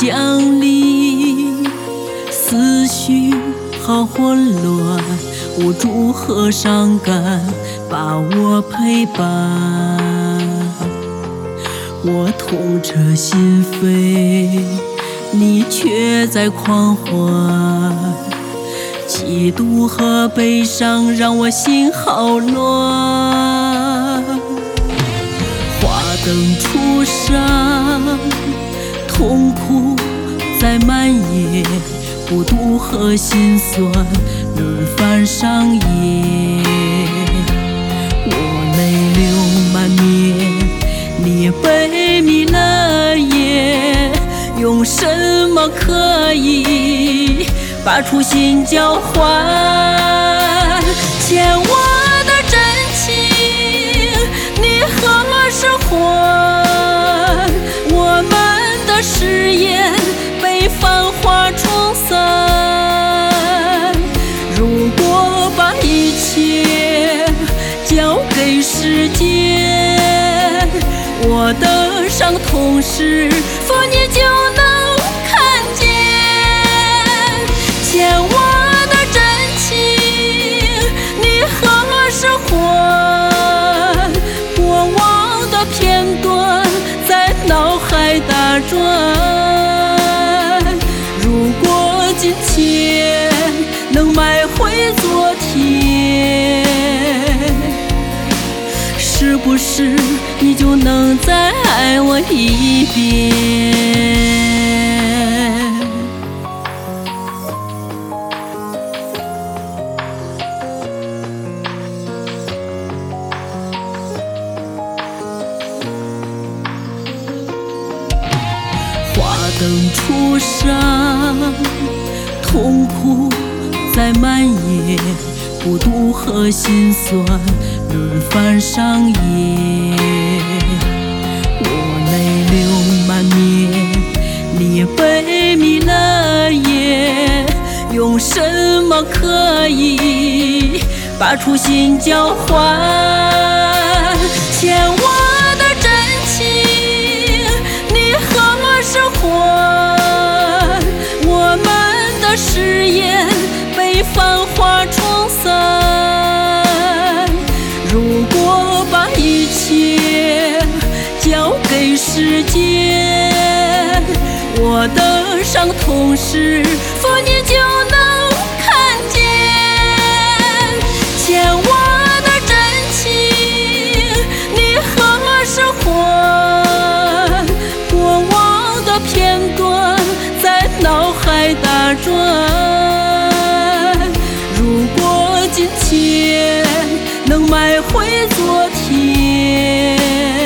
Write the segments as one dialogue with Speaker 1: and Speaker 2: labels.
Speaker 1: 降临，思绪好混乱，无助和伤感把我陪伴。我痛彻心扉，你却在狂欢，嫉妒和悲伤让我心好乱。花灯初上，痛苦在蔓延，孤独和心酸轮番上演。我泪流满面，你也悲迷了眼，用什么可以把初心交换？欠我的真情，你何时还？我们的誓言被繁华冲散。如果把一切交给时间，我的伤痛是否你就能看见？欠我的真情，你何时还？过往的片段在脑海打转。如果金钱能买回昨天，是不是你就能再爱我一遍？花灯初上，痛苦在蔓延，孤独和心酸轮番上演。我泪流满面，你也悲迷了眼，用什么可以把初心交换？欠我的真情，你何时还？我们的誓言被繁华冲散。如果把一切交给时间，我的伤痛是否你就能看见？欠我的真情，你何时还？过往的片段在脑海打转。如果金钱能买回昨天，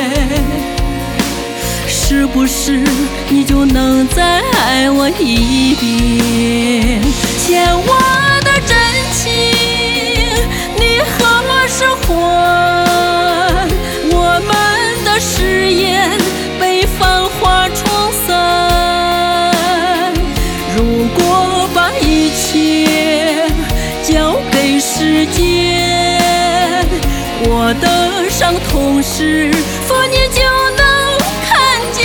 Speaker 1: 是不是你就能再爱我一遍？欠我的真情，你何时还？我们的誓言被繁华冲散。如果把一切交给时间，我的伤痛是否你就能看见？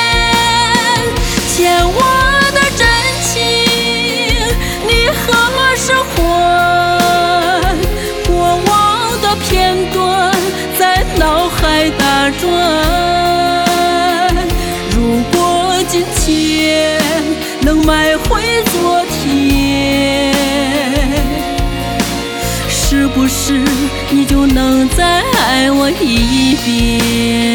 Speaker 1: 欠我的真情，你何时还？过往的片段在脑海打转。如果金钱能买回昨天，是不是你就能再爱我一遍？